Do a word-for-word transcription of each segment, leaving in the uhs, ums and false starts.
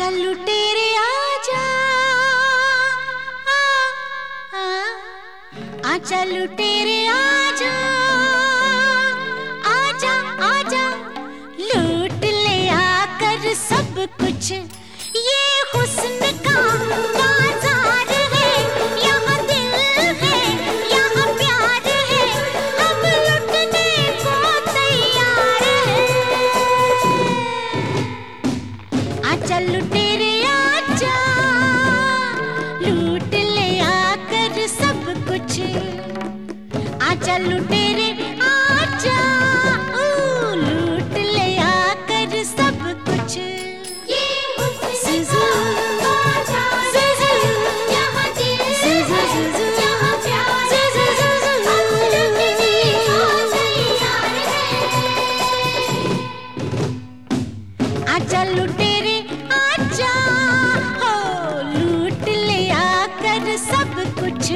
आजा लुटेरे आजा, आ, आ, आजा लुटेरे आजा, आजा आजा लूट ले आकर सब कुछ। ये हुस्न का बाजार है, यहाँ दिल है, यहाँ प्यार है, हम लुटने को तैयार है। आजा लुटेरे आजा, लूट ले आकर सब कुछ। आजा लुटेरे आजा, ओ लूट ले आकर सब कुछ। आजा लुटेरे आजा, हो लूट ले आकर सब कुछ।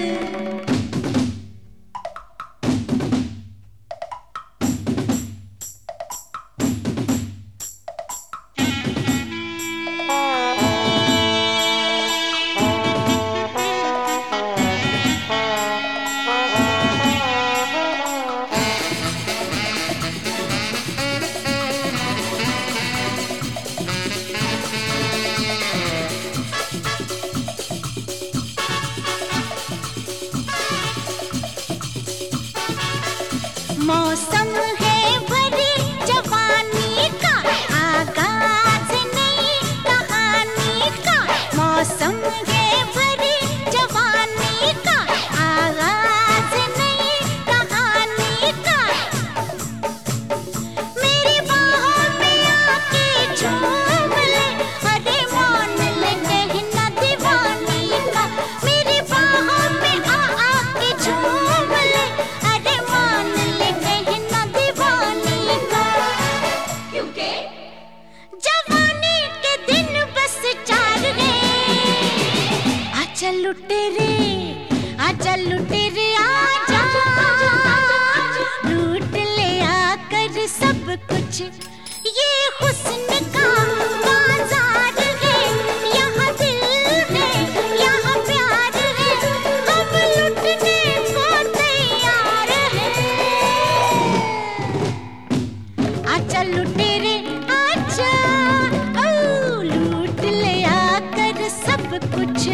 मौसम है भरी जवानी का, आगाज नई कहानी का। मौसम है भरी जवानी का, आगाज नई कहानी का। मेरी बाहों में आके झूम ले, अरे मान ले कहना दीवानी का। मेरी बाहों में आ आके झूम ले, अरे मान ले कहना दीवानी का। क्योंकि जवानी के दिन बस चार है। आजा लुटेरे, आजा लुटेरे आजा, लूट ले आकर सब कुछ। ये हुस्न का बाजार है, यहाँ दिल है, यहाँ प्यार है, हम लुटने को तैयार है। आजा लुटेरे आजा, ओ लूट ले आकर सब कुछ।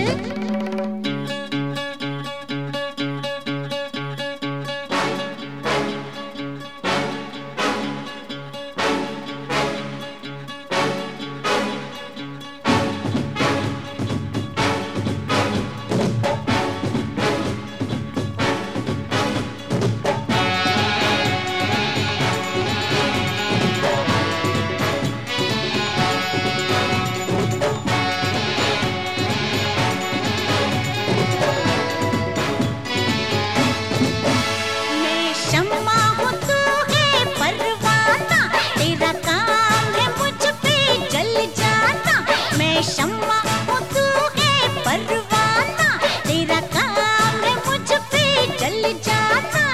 मैं शम्मा हूँ तू है परवाना, तेरा काम है मुझ पे जल जाना। मैं शम्मा हूँ तू है परवाना, तेरा काम है मुझ पे जल जाना।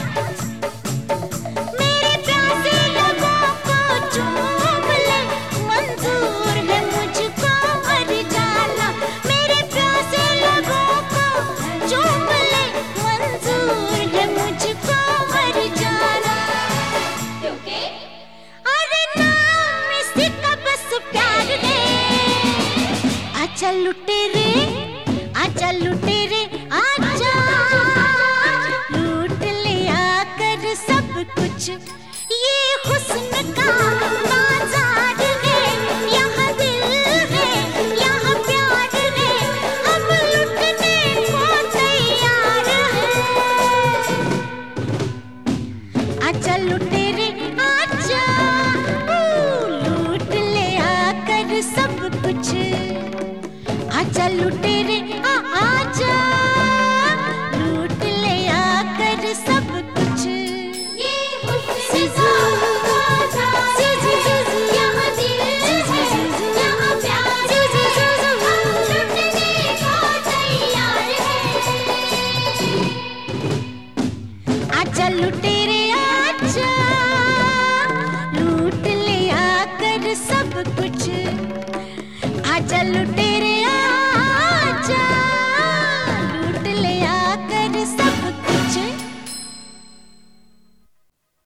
मेरे प्यासे लोगों को चूम ले, मंजूर है मुझको मर जाना। मेरे प्यासे लोगों को चूम ले, मंजूर है मुझको मर जाना। क्योंकि अरे नाम इसी का बस प्यार है। आजा लुटेरे, आजा लुटेरे आजा, लूट ले आकर सब कुछ। ये हुस्न का बाजार है, यहाँ दिल है, यहाँ प्यार है, हम लुटने को तैयार है। आजा लुटेरे आजा, ओ लूट ले आकर सब कुछ। आजा लुटेरे आ आजा, लूट ले आकर सब कुछ। ये हुस्न का बाजार है, यहाँ दिल है, यहाँ प्यार है, हम लुटने को तैयार है। आजा लुटेरे आजा, लूट ले आकर सब कुछ। लुटेरे